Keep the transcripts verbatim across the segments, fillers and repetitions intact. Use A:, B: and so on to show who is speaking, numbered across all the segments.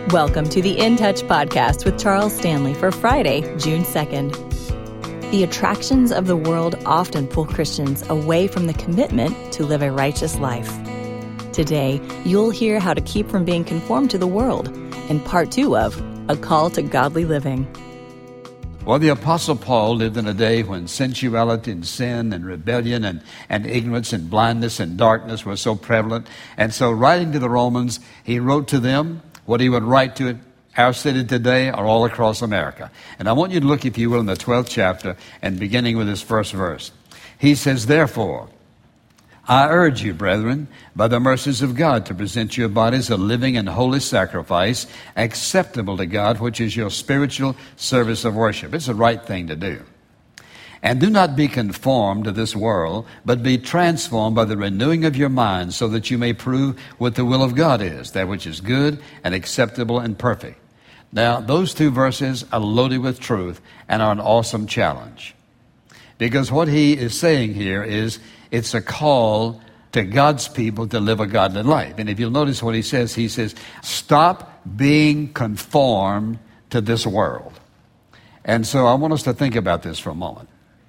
A: Welcome to the In Touch podcast with Charles Stanley for Friday, June second. The attractions of the world often pull Christians away from the commitment to live a righteous life. Today, you'll hear how to keep from being conformed to the world in part two of A Call to Godly Living.
B: Well, the Apostle Paul lived in a day when sensuality and sin and rebellion and, and ignorance and blindness and darkness were so prevalent. And so writing to the Romans, he wrote to them what he would write to our city today or all across America. And I want you to look, if you will, in the twelfth chapter and beginning with this first verse. He says, "Therefore, I urge you, brethren, by the mercies of God, to present your bodies a living and holy sacrifice, acceptable to God, which is your spiritual service of worship." It's the right thing to do. "And do not be conformed to this world, but be transformed by the renewing of your mind, so that you may prove what the will of God is, that which is good and acceptable and perfect." Now, those two verses are loaded with truth and are an awesome challenge. Because what he is saying here is it's a call to God's people to live a godly life. And if you'll notice what he says, he says, stop being conformed to this world. And so I want us to think about this for a moment.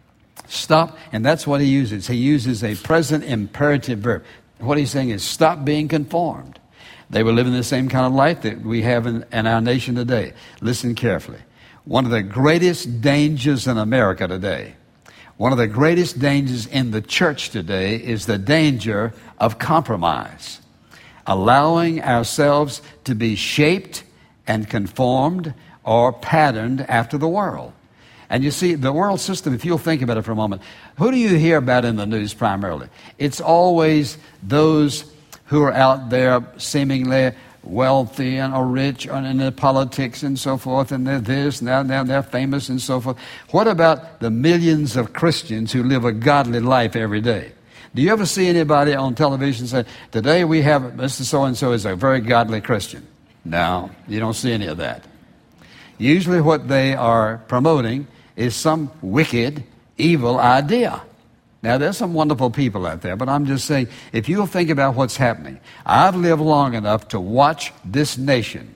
B: Stop, and that's what he uses. He uses a present imperative verb. What he's saying is stop being conformed. They were living the same kind of life that we have in, in our nation today. Listen carefully. One of the greatest dangers in America today, one of the greatest dangers in the church today is the danger of compromise. Allowing ourselves to be shaped and conformed or patterned after the world. And you see, the world system, if you'll think about it for a moment, who do you hear about in the news primarily? It's always those who are out there seemingly wealthy and or rich and in the politics and so forth, and they're this, now, now they're famous and so forth. What about the millions of Christians who live a godly life every day? Do you ever see anybody on television say, today we have Mister So-and-so is a very godly Christian? No, you don't see any of that. Usually what they are promoting is some wicked, evil idea. Now, there's some wonderful people out there, but I'm just saying, if you'll think about what's happening, I've lived long enough to watch this nation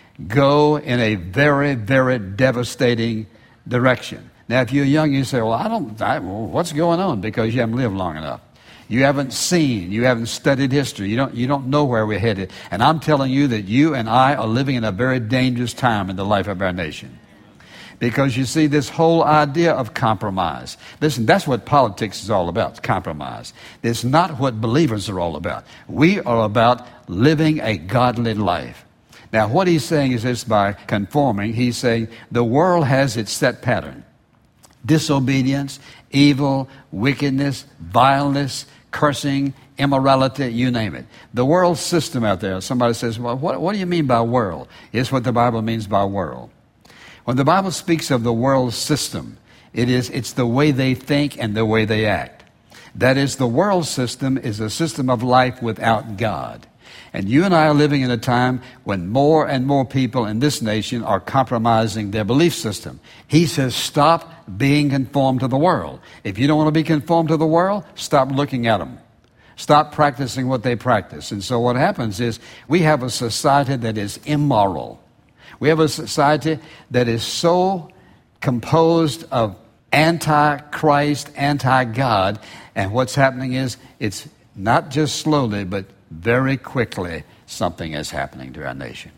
B: go in a very, very devastating direction. Now, if you're young, you say, well, I don't, I, well, what's going on? Because you haven't lived long enough. You haven't seen, you haven't studied history, you don't, you don't know where we're headed. And I'm telling you that you and I are living in a very dangerous time in the life of our nation. Because you see, this whole idea of compromise. Listen, that's what politics is all about, compromise. It's not what believers are all about. We are about living a godly life. Now, what he's saying is this: by conforming, he's saying the world has its set pattern. Disobedience, evil, wickedness, vileness, cursing, immorality, you name it. The world system out there, somebody says, well, what, what do you mean by world? Here's what the Bible means by world. When the Bible speaks of the world system, it is, it's the way they think and the way they act. That is, the world system is a system of life without God. And you and I are living in a time when more and more people in this nation are compromising their belief system. He says, stop being conformed to the world. If you don't want to be conformed to the world, stop looking at them. Stop practicing what they practice. And so what happens is we have a society that is immoral. We have a society that is so composed of anti-Christ, anti-God, and what's happening is it's not just slowly, but very quickly something is happening to our nation.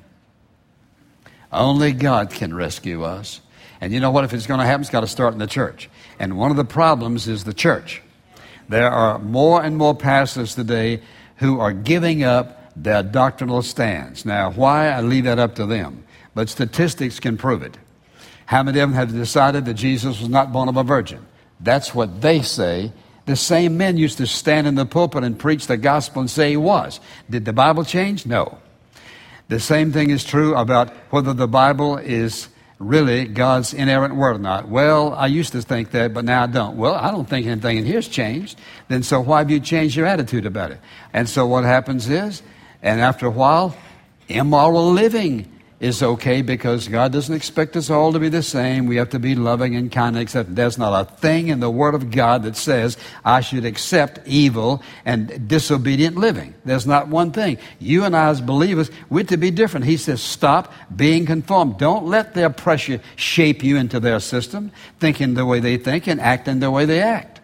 B: Only God can rescue us. And you know what? If it's going to happen, it's got to start in the church. And one of the problems is the church. There are more and more pastors today who are giving up their doctrinal stance. Now, why? I leave that up to them. But statistics can prove it. How many of them have decided that Jesus was not born of a virgin? That's what they say. The same men used to stand in the pulpit and preach the gospel and say he was. Did the Bible change? No. The same thing is true about whether the Bible is really God's inerrant word or not. Well, I used to think that, but now I don't. Well, I don't think anything in here's changed. Then so why have you changed your attitude about it? And so what happens is, and after a while, immoral living is okay because God doesn't expect us all to be the same. We have to be loving and kind and accepting. There's not a thing in the Word of God that says I should accept evil and disobedient living. There's not one thing. You and I as believers, we're to be different. He says stop being conformed. Don't let their pressure shape you into their system, thinking the way they think and acting the way they act.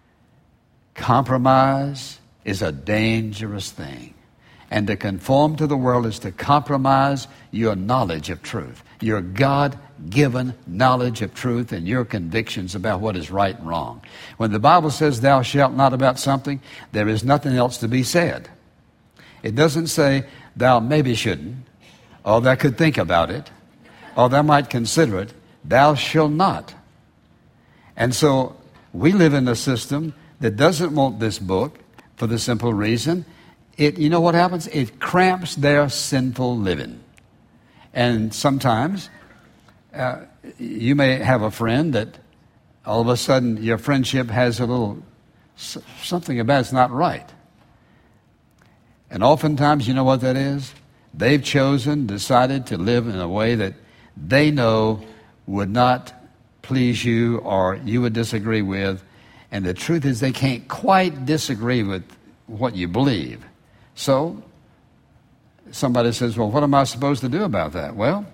B: Compromise is a dangerous thing. And to conform to the world is to compromise your knowledge of truth, your God-given knowledge of truth and your convictions about what is right and wrong. When the Bible says thou shalt not about something, there is nothing else to be said. It doesn't say thou maybe shouldn't, or thou could think about it, or thou might consider it. Thou shalt not. And so we live in a system that doesn't want this book for the simple reason It, you know what happens? It cramps their sinful living. And sometimes uh, you may have a friend that all of a sudden your friendship has a little, something about it's not right. And oftentimes, you know what that is? They've chosen, decided to live in a way that they know would not please you or you would disagree with. And the truth is they can't quite disagree with what you believe. So, somebody says, well, what am I supposed to do about that? Well,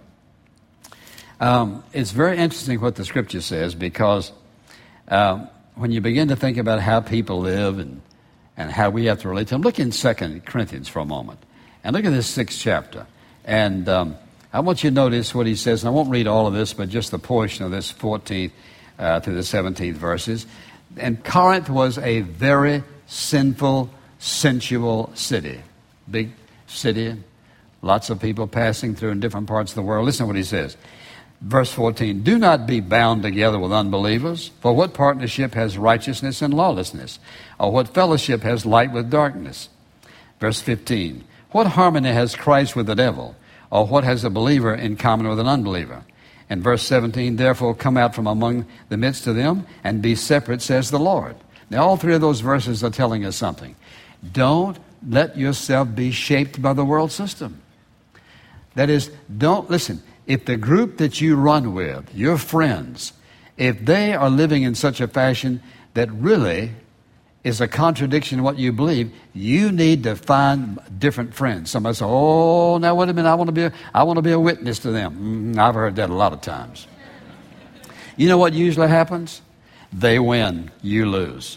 B: um, it's very interesting what the Scripture says because um, when you begin to think about how people live and, and how we have to relate to them, look in Second Corinthians for a moment. And look at this sixth chapter. And um, I want you to notice what he says. And I won't read all of this, but just the portion of this fourteenth uh, to the seventeenth verses. And Corinth was a very sinful sensual city, big city, lots of people passing through in different parts of the world. Listen to what he says. Verse fourteen, do not be bound together with unbelievers, for what partnership has righteousness and lawlessness? Or what fellowship has light with darkness? Verse fifteen, what harmony has Christ with the devil? Or what has a believer in common with an unbeliever? And verse seventeen, therefore come out from among the midst of them and be separate, says the Lord. Now all three of those verses are telling us something. Don't let yourself be shaped by the world system. That is, don't, listen, if the group that you run with, your friends, if they are living in such a fashion that really is a contradiction to what you believe, you need to find different friends. Somebody says, oh, now wait a minute, I want to be a, I want to be a witness to them. Mm, I've heard that a lot of times. You know what usually happens? They win, you lose.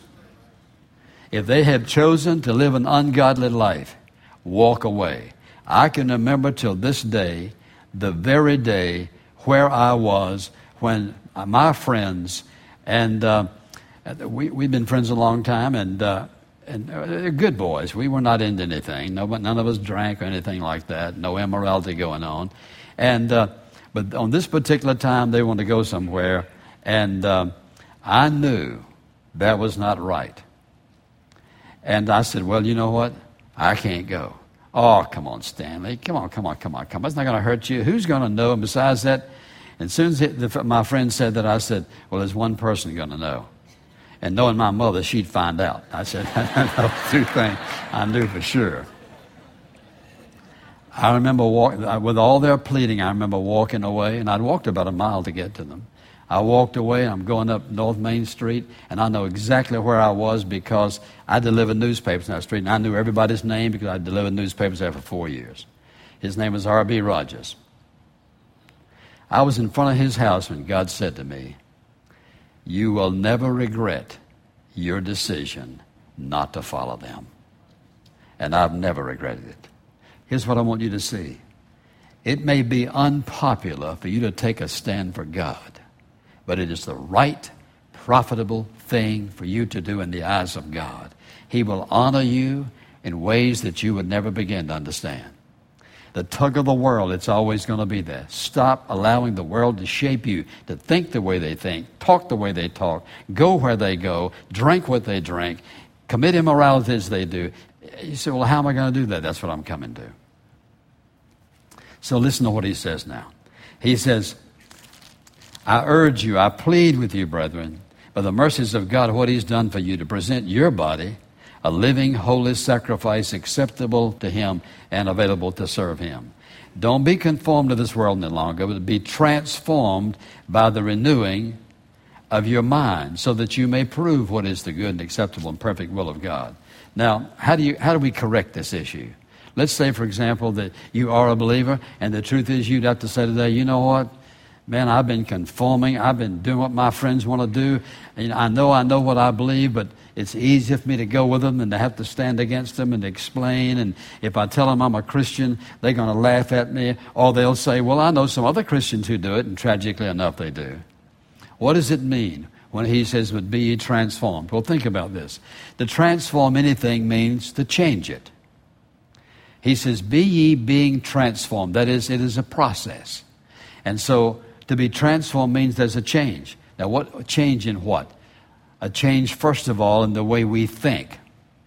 B: If they have chosen to live an ungodly life, walk away. I can remember till this day, the very day where I was when my friends, and uh, we, we've been friends a long time, and, uh, and they're good boys. We were not into anything. No, none of us drank or anything like that. No immorality going on. And uh, but on this particular time, they wanted to go somewhere, and uh, I knew that was not right. And I said, well, you know what? I can't go. Oh, come on, Stanley. Come on, come on, come on, come on. It's not going to hurt you. Who's going to know? And besides that, and as soon as it, the, my friend said that, I said, well, there's one person going to know. And knowing my mother, she'd find out. I said, those two things I knew for sure. I remember walking, with all their pleading, I remember walking away, and I'd walked about a mile to get to them. I walked away, and I'm going up North Main Street, and I know exactly where I was because I delivered newspapers on that street, and I knew everybody's name because I delivered newspapers there for four years. His name was R B Rogers. I was in front of his house when God said to me, you will never regret your decision not to follow them. And I've never regretted it. Here's what I want you to see. It may be unpopular for you to take a stand for God, but it is the right, profitable thing for you to do in the eyes of God. He will honor you in ways that you would never begin to understand. The tug of the world, it's always going to be there. Stop allowing the world to shape you, to think the way they think, talk the way they talk, go where they go, drink what they drink, commit immorality as they do. You say, well, how am I going to do that? That's what I'm coming to. So listen to what he says now. He says, I urge you, I plead with you, brethren, by the mercies of God, what he's done for you, to present your body a living, holy sacrifice acceptable to him and available to serve him. Don't be conformed to this world any longer, but be transformed by the renewing of your mind, so that you may prove what is the good and acceptable and perfect will of God. Now, how do you how do we correct this issue? Let's say, for example, that you are a believer, and the truth is you'd have to say today, you know what? Man, I've been conforming. I've been doing what my friends want to do. And I know I know what I believe, but it's easier for me to go with them than to have to stand against them and explain. And if I tell them I'm a Christian, they're going to laugh at me. Or they'll say, well, I know some other Christians who do it, and tragically enough, they do. What does it mean when he says, but be ye transformed? Well, think about this. To transform anything means to change it. He says, be ye being transformed. That is, it is a process. And so, to be transformed means there's a change. Now, what a change in what? A change, first of all, in the way we think.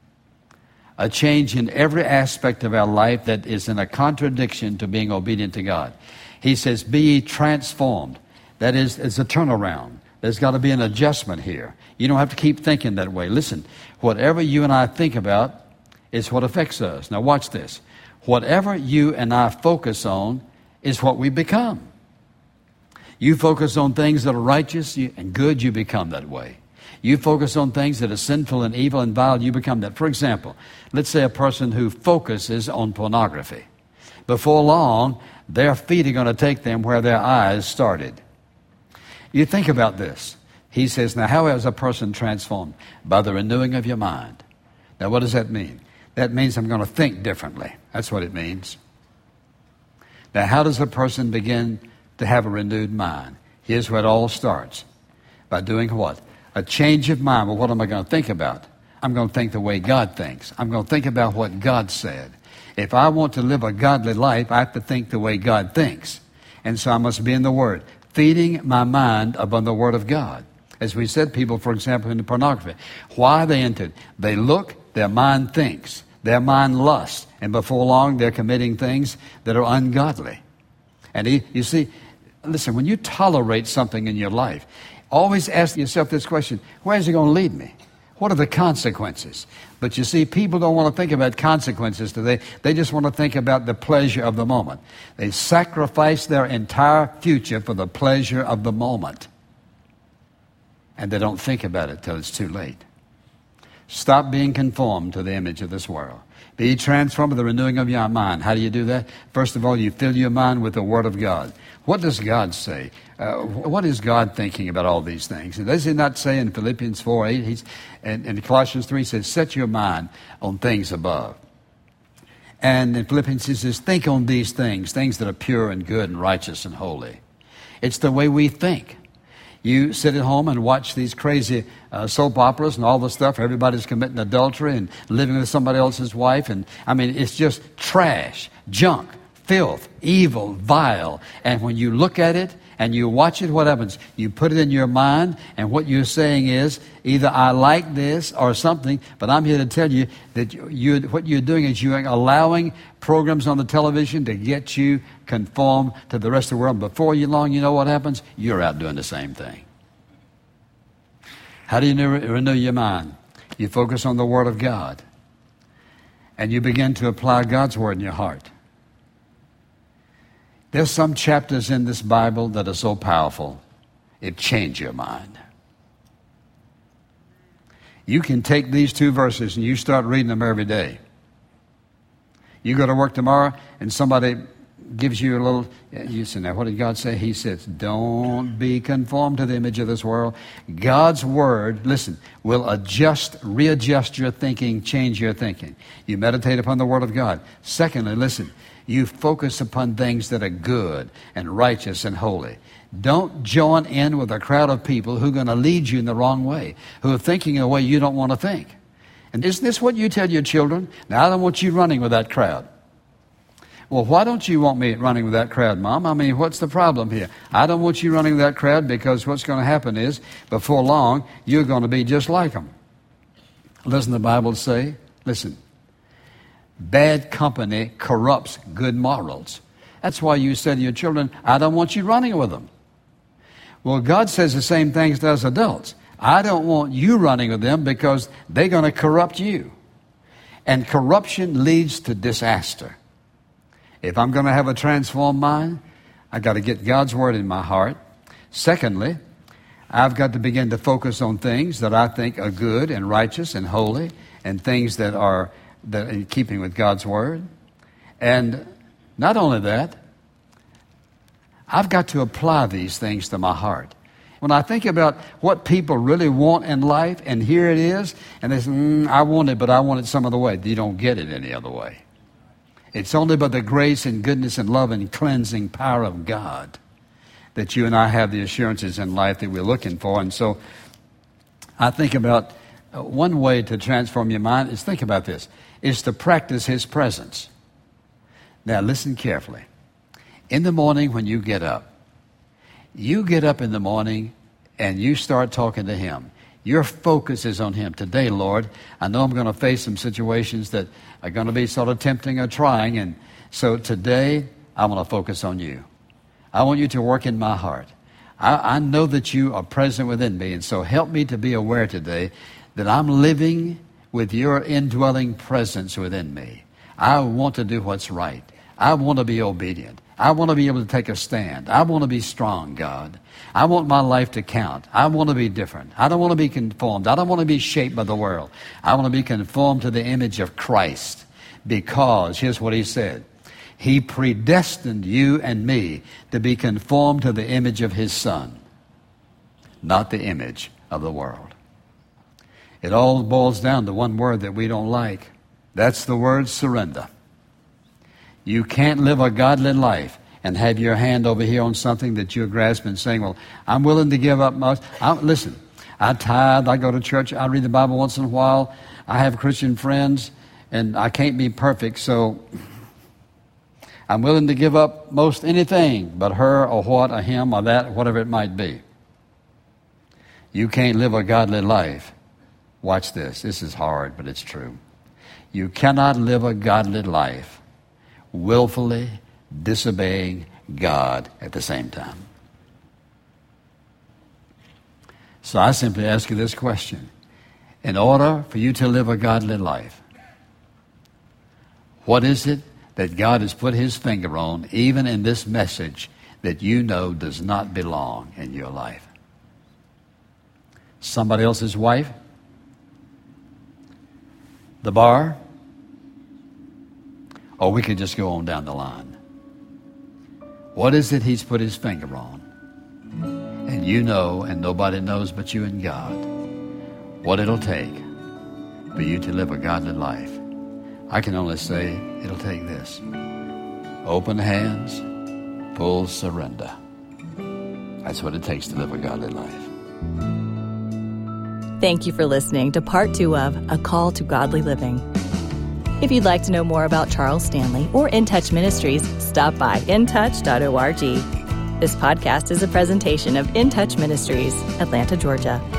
B: A change in every aspect of our life that is in a contradiction to being obedient to God. He says, be ye transformed. That is, it's a turnaround. There's got to be an adjustment here. You don't have to keep thinking that way. Listen, whatever you and I think about is what affects us. Now, watch this. Whatever you and I focus on is what we become. You focus on things that are righteous and good, you become that way. You focus on things that are sinful and evil and vile, you become that. For example, let's say a person who focuses on pornography. Before long, their feet are going to take them where their eyes started. You think about this. He says, now how is a person transformed? By the renewing of your mind. Now what does that mean? That means I'm going to think differently. That's what it means. Now how does a person begin to have a renewed mind? Here's where it all starts. By doing what? A change of mind. Well, what am I going to think about? I'm going to think the way God thinks. I'm going to think about what God said. If I want to live a godly life, I have to think the way God thinks. And so I must be in the Word, feeding my mind upon the Word of God. As we said, people, for example, into pornography. Why are they into it? They look, their mind thinks, their mind lusts, and before long they're committing things that are ungodly. And he, you see, listen, when you tolerate something in your life, always ask yourself this question, where's it going to lead me? What are the consequences? But you see, people don't want to think about consequences today. They just want to think about the pleasure of the moment. They sacrifice their entire future for the pleasure of the moment. And they don't think about it till it's too late. Stop being conformed to the image of this world. Be transformed by the renewing of your mind. How do you do that? First of all, you fill your mind with the Word of God. What does God say? Uh, what is God thinking about all these things? And does he not say in Philippians four eight, he's, and in Colossians three, he says, set your mind on things above. And in Philippians he says, think on these things, things that are pure and good and righteous and holy. It's the way we think. You sit at home and watch these crazy uh, soap operas and all the stuff. Everybody's committing adultery and living with somebody else's wife. And I mean, it's just trash, junk, filth, evil, vile. And when you look at it and you watch it, what happens? You put it in your mind, and what you're saying is, either I like this or something, but I'm here to tell you that you, you, what you're doing is you're allowing programs on the television to get you conformed to the rest of the world. Before you long, you know what happens? You're out doing the same thing. How do you renew your mind? You focus on the Word of God, and you begin to apply God's Word in your heart. There's some chapters in this Bible that are so powerful, it changes your mind. You can take these two verses and you start reading them every day. You go to work tomorrow and somebody gives you a little, you say, now what did God say? He says, don't be conformed to the image of this world. God's Word, listen, will adjust, readjust your thinking, change your thinking. You meditate upon the Word of God. Secondly, listen, you focus upon things that are good and righteous and holy. Don't join in with a crowd of people who are going to lead you in the wrong way, who are thinking in a way you don't want to think. And isn't this what you tell your children? Now, I don't want you running with that crowd. Well, why don't you want me running with that crowd, Mom? I mean, what's the problem here? I don't want you running with that crowd because what's going to happen is, before long, you're going to be just like them. Doesn't the Bible say, listen, bad company corrupts good morals. That's why you say to your children, I don't want you running with them. Well, God says the same things to us adults. I don't want you running with them because they're going to corrupt you. And corruption leads to disaster. If I'm going to have a transformed mind, I've got to get God's Word in my heart. Secondly, I've got to begin to focus on things that I think are good and righteous and holy, and things that are that are in keeping with God's Word. And not only that, I've got to apply these things to my heart. When I think about what people really want in life, and here it is, and they say, mm, I want it, but I want it some other way. You don't get it any other way. It's only by the grace and goodness and love and cleansing power of God that you and I have the assurances in life that we're looking for. And so I think about uh, one way to transform your mind is, think about this, is to practice His presence. Now listen carefully. In the morning when you get up, you get up in the morning and you start talking to Him. Your focus is on Him. Today, Lord, I know I'm going to face some situations that are going to be sort of tempting or trying, and so today I want to focus on You. I want You to work in my heart. I, I know that You are present within me, and so help me to be aware today that I'm living with Your indwelling presence within me. I want to do what's right. I want to be obedient. I want to be able to take a stand. I want to be strong, God. I want my life to count. I want to be different. I don't want to be conformed. I don't want to be shaped by the world. I want to be conformed to the image of Christ, because, here's what He said, He predestined you and me to be conformed to the image of His Son, not the image of the world. It all boils down to one word that we don't like. That's the word surrender. You can't live a godly life and have your hand over here on something that you're grasping, saying, well, I'm willing to give up most. I, listen, I tithe, I go to church, I read the Bible once in a while, I have Christian friends, and I can't be perfect, so I'm willing to give up most anything but her or what or him or that, whatever it might be. You can't live a godly life. Watch this. This is hard, but it's true. You cannot live a godly life willfully disobeying God at the same time. So I simply ask you this question. In order for you to live a godly life, what is it that God has put His finger on, even in this message, that you know does not belong in your life? Somebody else's wife? The bar? Or we could just go on down the line. What is it He's put His finger on? And you know, and nobody knows but you and God, what it'll take for you to live a godly life. I can only say it'll take this. Open hands, full surrender. That's what it takes to live a godly life.
A: Thank you for listening to part two of A Call to Godly Living. If you'd like to know more about Charles Stanley or In Touch Ministries, stop by in touch dot org. This podcast is a presentation of In Touch Ministries, Atlanta, Georgia.